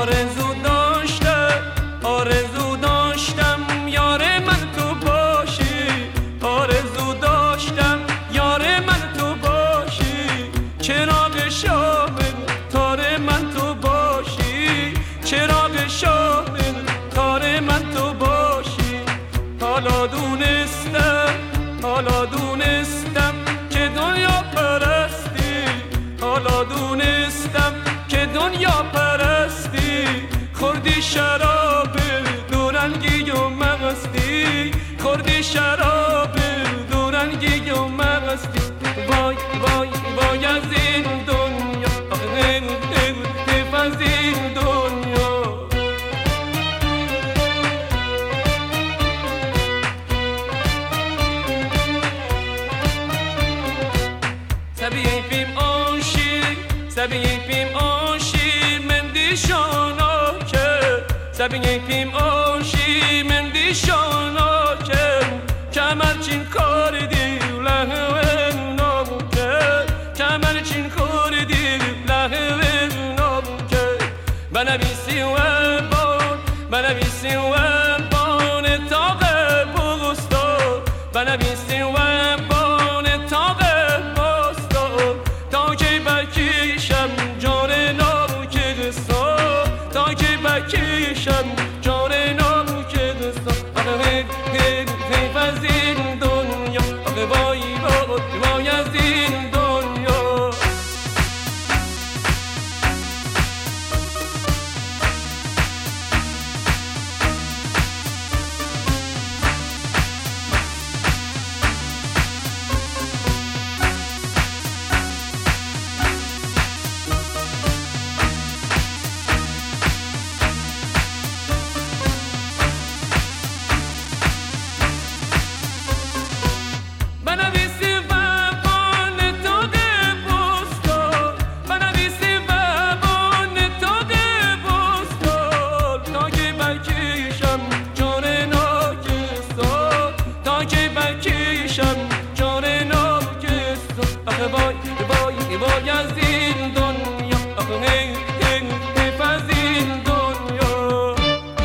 آرزو داشتم یار من تو باشی، آرزو داشتم یار من تو باشی، چراغ شاه تار من تو باشی، چراغ شاه تار من تو باشی. حالا دونستم که دنیا پرستی، حالا دونستم که دنیا پرستی، خوردی شراب دورنگی و مغستی، خوردی شراب دورنگی و مغستی. وای وای وای از این دنیا، حیف از این دنیا. Sabiyim oshi mendishona ke, sabiyim oshi mendishona ke, kamarchin kordi lahwen nomke, kamarchin kordi lahwen nomke. Bana bisi bon taqe busto, bana bisi bon taqe busto, ta ki bakisham جان ناک دستا، تا که بکشم جان ناک دستا. حیف از این دنیا، وای وای از این دنیا. وای از این دنیا، حیف از این دنیا.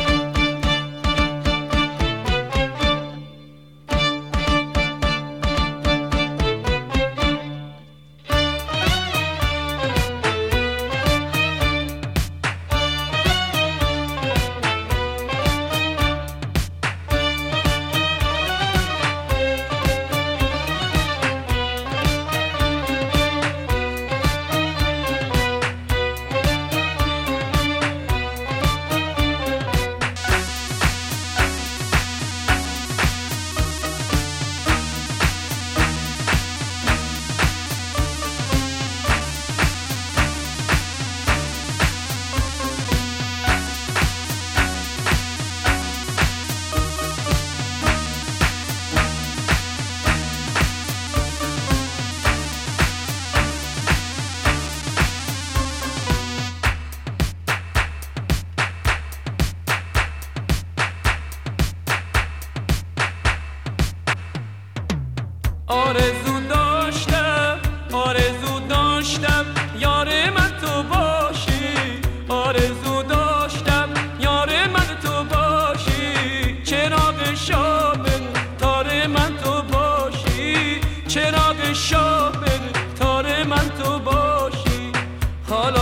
آرزو داشتم یار من تو باشی، آرزو داشتم یار من تو باشی، چراغ شام تار من تو باشی، چراغ شام تار من تو باشی. حالا